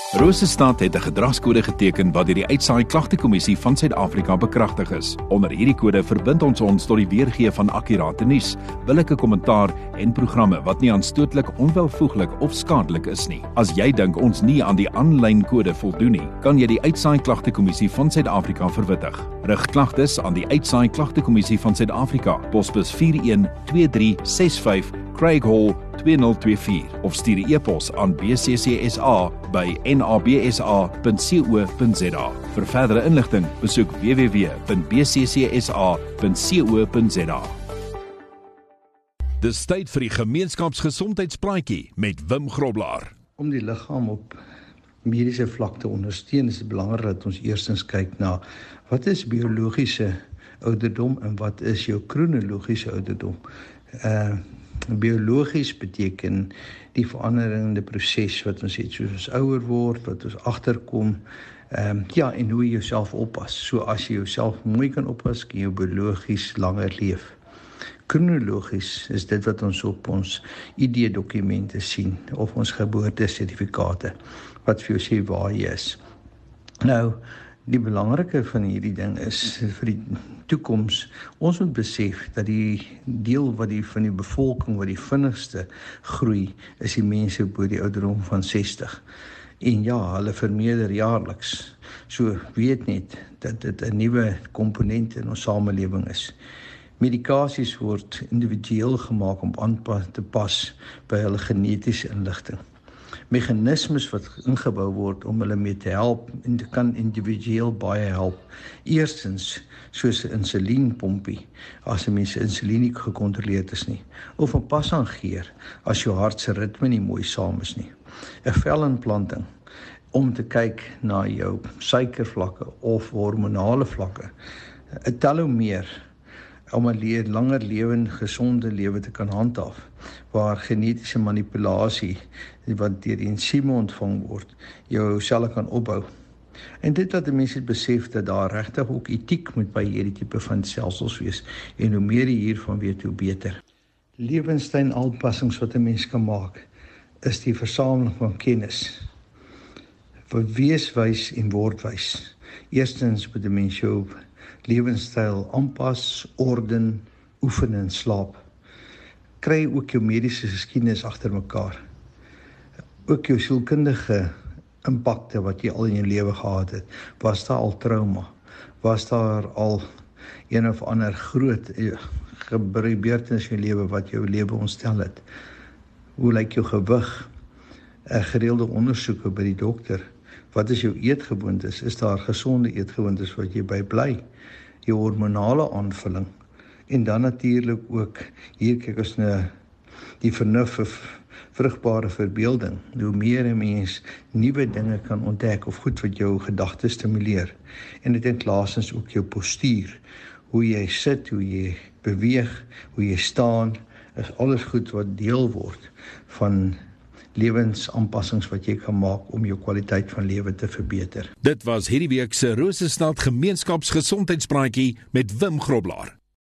Rosestad het 'n gedragskode geteken wat deur die Uitsaai Klagtekommissie van Suid-Afrika bekragtig is. Onder hierdie kode verbind ons tot die weergee van akkurate nuus, billike kommentaar en programme wat nie aanstootlik, onwelvoeglik of skadelik is nie. As jy dink ons nie aan die aanlyn kode voldoen nie, kan jy die Uitsaai Klagtekommissie van Suid-Afrika verwittig. Rig klagtes aan die Uitsaai Klagtekommissie van Suid-Afrika, posbus 412365 Craig Hall 2024 of stuur 'n e-pos aan bccsa@nabsa.co.za. Vir verdere inligting, besoek www.bccsa.co.za. Dis tyd vir die gemeenskapsgesondheidspraatjie met Wim Groblaar. Om die liggaam op mediese vlak te ondersteun, is dit belangrik dat ons eerstens kyk na wat is biologiese ouderdom en wat is jou kronologiese ouderdom. Biologies beteken die veranderende proses wat ons het, soos ons ouer word, wat ons agterkom, en hoe jy jouself oppas. So as jy jouself mooi kan oppas, kan jy biologies langer leef. Kronologies is dit wat ons op ons ID-dokumente sien, of ons geboortesertifikate, wat vir jou sê waar jy is. Nou, die belangrike van hierdie ding is vir die toekoms, ons moet besef dat die deel van die bevolking wat die vinnigste groei, is die mense bo die ouderdom van 60. En ja, hulle vermeerder jaarliks. So weet net dat dit 'n nuwe komponent in ons samelewing is. Medikasies word individueel gemaak om aan te pas by hulle genetiese inligting. Meganismes wat ingebou word om hulle mee te help, en dit kan individueel baie help. Eerstens, soos 'n insulienpompie, as 'n mens insulien nie gekontroleerd is nie, of 'n pasangeer, as jou hart se ritme nie mooi saam is nie. 'n Velimplanting, om te kyk na jou suikervlakke of hormonale vlakke. 'n Telomeer, om 'n langer gesonde lewe te kan handhaaf, waar genetiese manipulasie, wat deur die ensieme ontvang word, jou selle kan opbou. En dit laat die mense besef dat daar regtig ook etiek moet by hierdie tipe van stelsels wees, en hoe meer jy hiervan weet, hoe beter. Lewenstyl aanpassings wat 'n mens kan maak, is die versameling van kennis. Wees wys en word wys. Eerstens moet 'n mens jou lewenstyl aanpas, orden, oefen en slaap. Kry ook jou mediese geskiedenis agter mekaar. Ook jou sielkundige impakte wat jy al in jou lewe gehad het. Was daar al trauma? Was daar al een of ander groot gebeurtenis in jou lewe wat jou lewe ontstel het? Hoe lyk jou gewig? Gereelde ondersoeke by die dokter. Wat is jou eetgewoontes? Is daar gesonde eetgewoontes wat jy by bly? Jou hormonale aanvulling. En dan natuurlik ook, hier kyk ons na die vernuf, vrugbare verbeelding. Hoe meer 'n mens nuwe dinge kan ontdek, of goed wat jou gedagtes stimuleer. En dit het laastens ook jou postuur. Hoe jy sit, hoe jy beweeg, hoe jy staan, is alles goed wat deel word van lewensaanpassings wat jy kan maak om jou kwaliteit van lewe te verbeter. Dit was hierdie week se Rosestad Gemeenskapsgesondheidspraatjie met Wim Groblaar.